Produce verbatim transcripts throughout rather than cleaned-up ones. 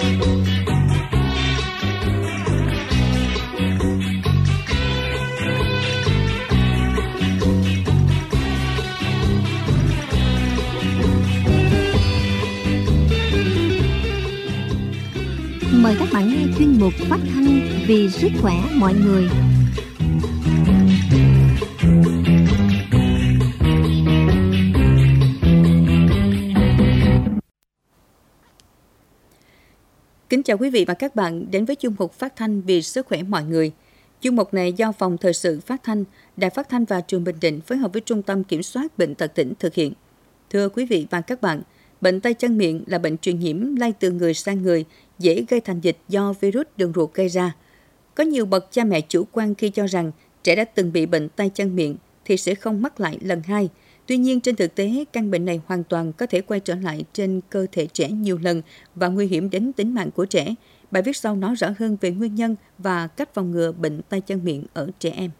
Mời các bạn nghe chuyên mục phát thanh vì sức khỏe mọi người. Kính chào quý vị và các bạn đến với chuyên mục phát thanh vì sức khỏe mọi người. Chuyên mục này do Phòng Thời sự Phát thanh, Đài Phát thanh và Truyền hình Bình Định phối hợp với Trung tâm Kiểm soát Bệnh tật tỉnh thực hiện. Thưa quý vị và các bạn, bệnh tay chân miệng là bệnh truyền nhiễm lây từ người sang người, dễ gây thành dịch do virus đường ruột gây ra. Có nhiều bậc cha mẹ chủ quan khi cho rằng trẻ đã từng bị bệnh tay chân miệng thì sẽ không mắc lại lần hai. Tuy nhiên, trên thực tế, căn bệnh này hoàn toàn có thể quay trở lại trên cơ thể trẻ nhiều lần và nguy hiểm đến tính mạng của trẻ. Bài viết sau nói rõ hơn về nguyên nhân và cách phòng ngừa bệnh tay chân miệng ở trẻ em.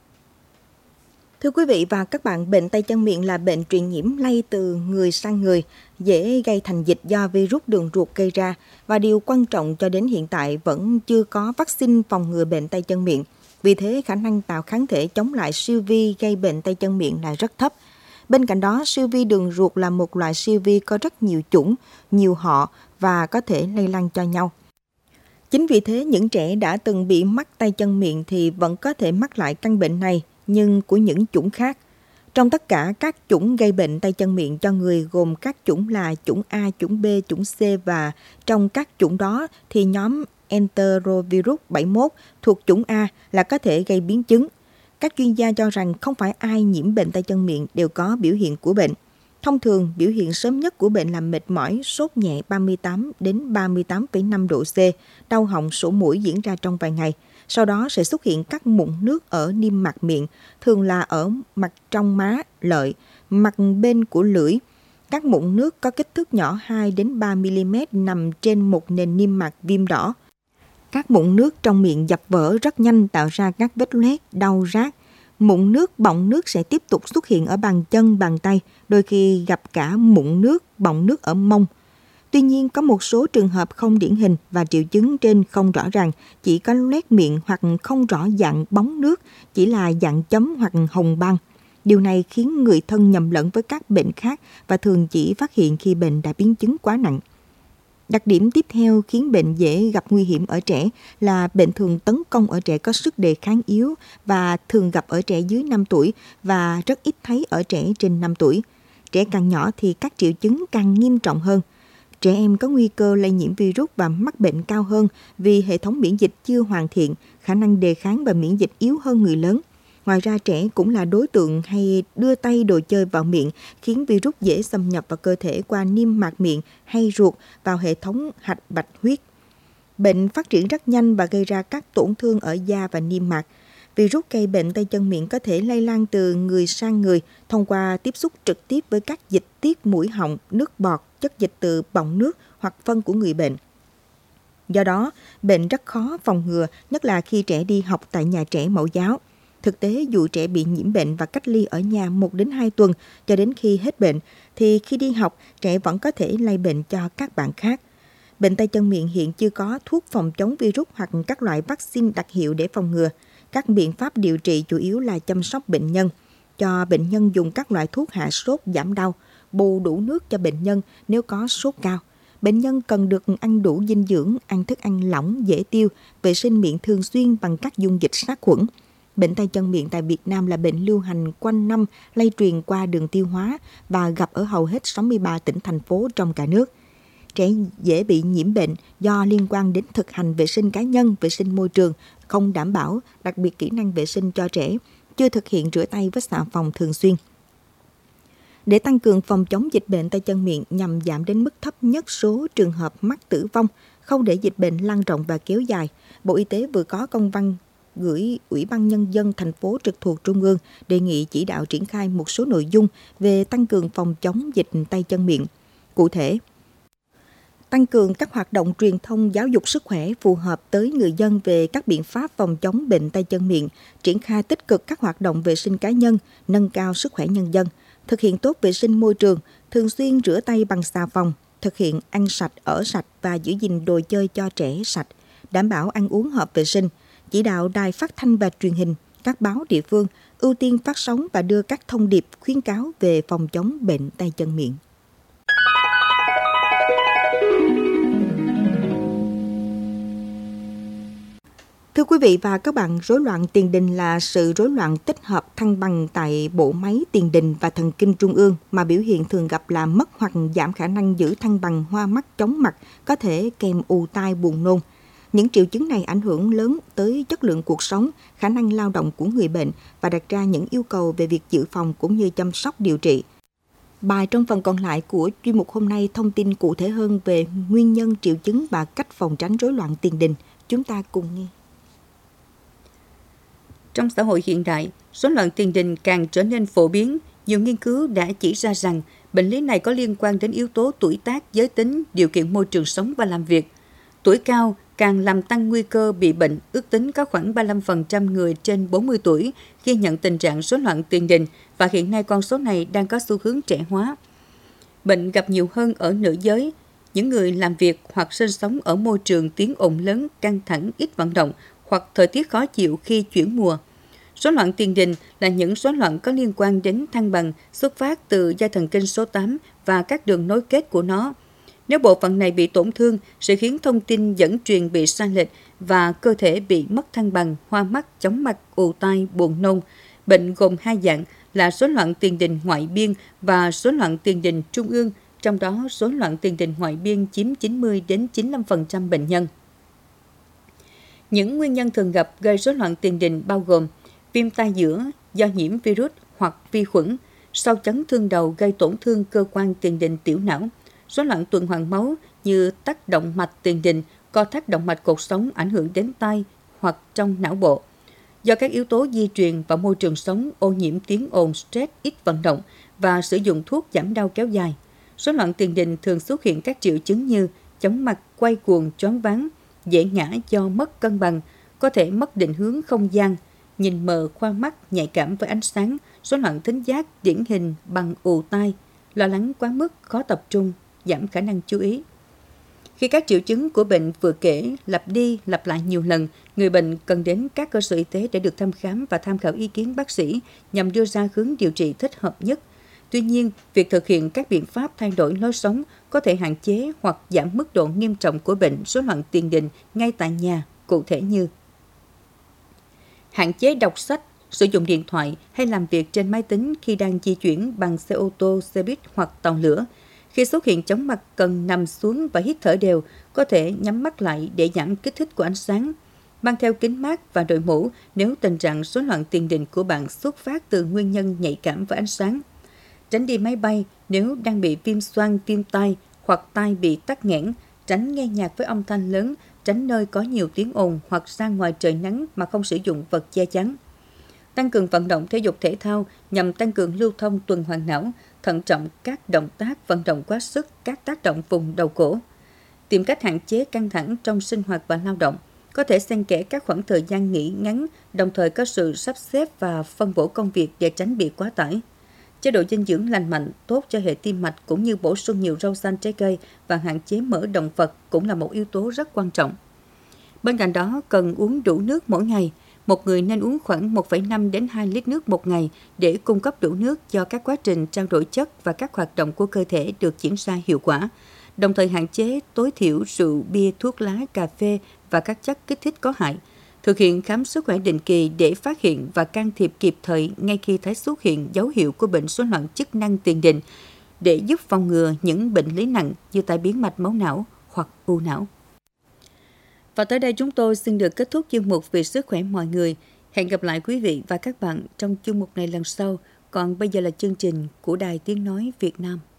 Thưa quý vị và các bạn, bệnh tay chân miệng là bệnh truyền nhiễm lây từ người sang người, dễ gây thành dịch do virus đường ruột gây ra và điều quan trọng cho đến hiện tại vẫn chưa có vaccine phòng ngừa bệnh tay chân miệng. Vì thế, khả năng tạo kháng thể chống lại siêu vi gây bệnh tay chân miệng là rất thấp. Bên cạnh đó, siêu vi đường ruột là một loại siêu vi có rất nhiều chủng, nhiều họ và có thể lây lan cho nhau. Chính vì thế, những trẻ đã từng bị mắc tay chân miệng thì vẫn có thể mắc lại căn bệnh này, nhưng của những chủng khác. Trong tất cả các chủng gây bệnh tay chân miệng cho người gồm các chủng là chủng A, chủng B, chủng C và trong các chủng đó thì nhóm enterovirus bảy mươi mốt thuộc chủng A là có thể gây biến chứng. Các chuyên gia cho rằng không phải ai nhiễm bệnh tay chân miệng đều có biểu hiện của bệnh. Thông thường, biểu hiện sớm nhất của bệnh là mệt mỏi, sốt nhẹ ba mươi tám đến ba mươi tám phẩy năm độ C, đau họng, sổ mũi diễn ra trong vài ngày. Sau đó sẽ xuất hiện các mụn nước ở niêm mạc miệng, thường là ở mặt trong má, lợi, mặt bên của lưỡi. Các mụn nước có kích thước nhỏ hai đến ba mi li mét nằm trên một nền niêm mạc viêm đỏ. Các mụn nước trong miệng dập vỡ rất nhanh tạo ra các vết loét, đau rát. Mụn nước, bọng nước sẽ tiếp tục xuất hiện ở bàn chân, bàn tay, đôi khi gặp cả mụn nước, bọng nước ở mông. Tuy nhiên, có một số trường hợp không điển hình và triệu chứng trên không rõ ràng, chỉ có loét miệng hoặc không rõ dạng bóng nước, chỉ là dạng chấm hoặc hồng ban. Điều này khiến người thân nhầm lẫn với các bệnh khác và thường chỉ phát hiện khi bệnh đã biến chứng quá nặng. Đặc điểm tiếp theo khiến bệnh dễ gặp nguy hiểm ở trẻ là bệnh thường tấn công ở trẻ có sức đề kháng yếu và thường gặp ở trẻ dưới năm tuổi và rất ít thấy ở trẻ trên năm tuổi. Trẻ càng nhỏ thì các triệu chứng càng nghiêm trọng hơn. Trẻ em có nguy cơ lây nhiễm virus và mắc bệnh cao hơn vì hệ thống miễn dịch chưa hoàn thiện, khả năng đề kháng và miễn dịch yếu hơn người lớn. Ngoài ra, trẻ cũng là đối tượng hay đưa tay đồ chơi vào miệng, khiến virus dễ xâm nhập vào cơ thể qua niêm mạc miệng hay ruột vào hệ thống hạch bạch huyết. Bệnh phát triển rất nhanh và gây ra các tổn thương ở da và niêm mạc. Virus gây bệnh tay chân miệng có thể lây lan từ người sang người thông qua tiếp xúc trực tiếp với các dịch tiết mũi họng, nước bọt, chất dịch từ bọng nước hoặc phân của người bệnh. Do đó, bệnh rất khó phòng ngừa, nhất là khi trẻ đi học tại nhà trẻ mẫu giáo. Thực tế, dù trẻ bị nhiễm bệnh và cách ly ở nhà một đến hai tuần cho đến khi hết bệnh, thì khi đi học, trẻ vẫn có thể lây bệnh cho các bạn khác. Bệnh tay chân miệng hiện chưa có thuốc phòng chống virus hoặc các loại vaccine đặc hiệu để phòng ngừa. Các biện pháp điều trị chủ yếu là chăm sóc bệnh nhân, cho bệnh nhân dùng các loại thuốc hạ sốt giảm đau, bù đủ nước cho bệnh nhân nếu có sốt cao. Bệnh nhân cần được ăn đủ dinh dưỡng, ăn thức ăn lỏng, dễ tiêu, vệ sinh miệng thường xuyên bằng các dung dịch sát khuẩn. Bệnh tay chân miệng tại Việt Nam là bệnh lưu hành quanh năm, lây truyền qua đường tiêu hóa và gặp ở hầu hết sáu mươi ba tỉnh, thành phố trong cả nước. Trẻ dễ bị nhiễm bệnh do liên quan đến thực hành vệ sinh cá nhân, vệ sinh môi trường, không đảm bảo, đặc biệt kỹ năng vệ sinh cho trẻ, chưa thực hiện rửa tay với xà phòng thường xuyên. Để tăng cường phòng chống dịch bệnh tay chân miệng nhằm giảm đến mức thấp nhất số trường hợp mắc tử vong, không để dịch bệnh lan rộng và kéo dài, Bộ Y tế vừa có công văn gửi Ủy ban Nhân dân thành phố trực thuộc Trung ương đề nghị chỉ đạo triển khai một số nội dung về tăng cường phòng chống dịch tay chân miệng. Cụ thể, tăng cường các hoạt động truyền thông giáo dục sức khỏe phù hợp tới người dân về các biện pháp phòng chống bệnh tay chân miệng, triển khai tích cực các hoạt động vệ sinh cá nhân, nâng cao sức khỏe nhân dân, thực hiện tốt vệ sinh môi trường, thường xuyên rửa tay bằng xà phòng, thực hiện ăn sạch, ở sạch và giữ gìn đồ chơi cho trẻ sạch, đảm bảo ăn uống hợp vệ sinh, chỉ đạo đài phát thanh và truyền hình, các báo địa phương ưu tiên phát sóng và đưa các thông điệp khuyến cáo về phòng chống bệnh tay chân miệng. Thưa quý vị và các bạn, rối loạn tiền đình là sự rối loạn tích hợp thăng bằng tại bộ máy tiền đình và thần kinh trung ương mà biểu hiện thường gặp là mất hoặc giảm khả năng giữ thăng bằng, hoa mắt, chóng mặt, có thể kèm ù tai, buồn nôn. Những triệu chứng này ảnh hưởng lớn tới chất lượng cuộc sống, khả năng lao động của người bệnh và đặt ra những yêu cầu về việc dự phòng cũng như chăm sóc điều trị. Bài trong phần còn lại của chuyên mục hôm nay thông tin cụ thể hơn về nguyên nhân, triệu chứng và cách phòng tránh rối loạn tiền đình. Chúng ta cùng nghe. Trong xã hội hiện đại, rối loạn tiền đình càng trở nên phổ biến. Nhiều nghiên cứu đã chỉ ra rằng bệnh lý này có liên quan đến yếu tố tuổi tác, giới tính, điều kiện môi trường sống và làm việc. Tuổi cao càng làm tăng nguy cơ bị bệnh, ước tính có khoảng ba mươi lăm phần trăm người trên bốn mươi tuổi ghi nhận tình trạng rối loạn tiền đình và hiện nay con số này đang có xu hướng trẻ hóa. Bệnh gặp nhiều hơn ở nữ giới, những người làm việc hoặc sinh sống ở môi trường tiếng ồn lớn, căng thẳng, ít vận động hoặc thời tiết khó chịu khi chuyển mùa. Rối loạn tiền đình là những rối loạn có liên quan đến thăng bằng, xuất phát từ dây thần kinh số tám và các đường nối kết của nó. Nếu bộ phận này bị tổn thương, sẽ khiến thông tin dẫn truyền bị sai lệch và cơ thể bị mất thăng bằng, hoa mắt, chóng mặt, ù tai, buồn nôn. Bệnh gồm hai dạng là rối loạn tiền đình ngoại biên và rối loạn tiền đình trung ương, trong đó rối loạn tiền đình ngoại biên chiếm chín mươi đến chín mươi lăm phần trăm bệnh nhân. Những nguyên nhân thường gặp gây rối loạn tiền đình bao gồm viêm tai giữa do nhiễm virus hoặc vi khuẩn, sau chấn thương đầu gây tổn thương cơ quan tiền đình tiểu não, rối loạn tuần hoàn máu như tắc động mạch tiền đình, co thắt động mạch cột sống ảnh hưởng đến tai hoặc trong não bộ. Do các yếu tố di truyền và môi trường sống, ô nhiễm tiếng ồn, stress, ít vận động và sử dụng thuốc giảm đau kéo dài. Rối loạn tiền đình thường xuất hiện các triệu chứng như chóng mặt, quay cuồng, choáng váng, dễ ngã do mất cân bằng, có thể mất định hướng không gian, nhìn mờ, khoa mắt, nhạy cảm với ánh sáng, rối loạn thính giác điển hình bằng ù tai, lo lắng quá mức, khó tập trung, giảm khả năng chú ý. Khi các triệu chứng của bệnh vừa kể lặp đi lặp lại nhiều lần, người bệnh cần đến các cơ sở y tế để được thăm khám và tham khảo ý kiến bác sĩ nhằm đưa ra hướng điều trị thích hợp nhất. Tuy nhiên, việc thực hiện các biện pháp thay đổi lối sống có thể hạn chế hoặc giảm mức độ nghiêm trọng của bệnh rối loạn tiền đình ngay tại nhà, cụ thể như hạn chế đọc sách, sử dụng điện thoại hay làm việc trên máy tính khi đang di chuyển bằng xe ô tô, xe buýt hoặc tàu lửa. Khi xuất hiện chóng mặt, cần nằm xuống và hít thở đều, có thể nhắm mắt lại để giảm kích thích của ánh sáng. Mang theo kính mát và đội mũ nếu tình trạng rối loạn tiền đình của bạn xuất phát từ nguyên nhân nhạy cảm với ánh sáng. Tránh đi máy bay nếu đang bị viêm xoang, viêm tai hoặc tai bị tắc nghẽn. Tránh nghe nhạc với âm thanh lớn, tránh nơi có nhiều tiếng ồn hoặc ra ngoài trời nắng mà không sử dụng vật che chắn. Tăng cường vận động thể dục thể thao nhằm tăng cường lưu thông tuần hoàn não, thận trọng các động tác vận động quá sức, các tác động vùng đầu cổ. Tìm cách hạn chế căng thẳng trong sinh hoạt và lao động, có thể xen kẽ các khoảng thời gian nghỉ ngắn, đồng thời có sự sắp xếp và phân bổ công việc để tránh bị quá tải. Chế độ dinh dưỡng lành mạnh, tốt cho hệ tim mạch cũng như bổ sung nhiều rau xanh, trái cây và hạn chế mỡ động vật cũng là một yếu tố rất quan trọng. Bên cạnh đó, cần uống đủ nước mỗi ngày. Một người nên uống khoảng một phẩy năm đến hai lít nước một ngày để cung cấp đủ nước cho các quá trình trao đổi chất và các hoạt động của cơ thể được diễn ra hiệu quả. Đồng thời hạn chế tối thiểu rượu, bia, thuốc lá, cà phê và các chất kích thích có hại. Thực hiện khám sức khỏe định kỳ để phát hiện và can thiệp kịp thời ngay khi thấy xuất hiện dấu hiệu của bệnh rối loạn chức năng tiền đình để giúp phòng ngừa những bệnh lý nặng như tai biến mạch máu não hoặc u não. Và tới đây chúng tôi xin được kết thúc chuyên mục về sức khỏe mọi người. Hẹn gặp lại quý vị và các bạn trong chuyên mục này lần sau. Còn bây giờ là chương trình của Đài Tiếng Nói Việt Nam.